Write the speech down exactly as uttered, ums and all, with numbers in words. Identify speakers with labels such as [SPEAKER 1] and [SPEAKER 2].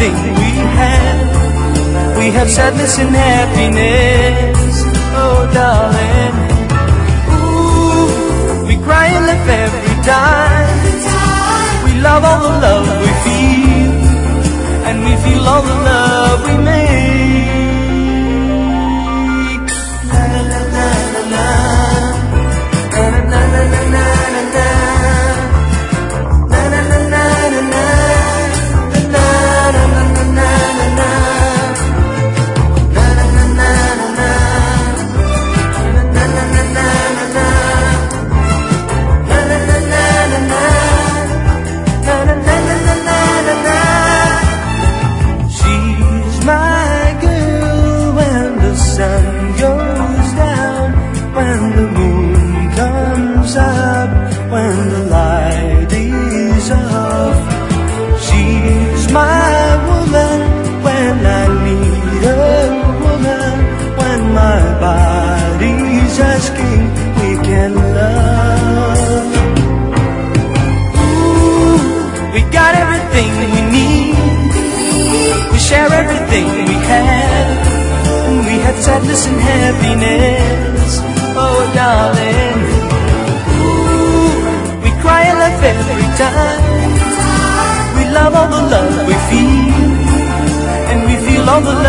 [SPEAKER 1] everything we have. We have sadness and happiness, oh darling. Ooh, we cry and laugh every time. We love all the love we feel, and we feel all the love we make. La la la la la la, la la la la la la. Asking we can love. Ooh, we got everything we need. We share everything we have. We had sadness and happiness, oh darling. Ooh, we cry and laugh every time. We love all the love we feel, and we feel all the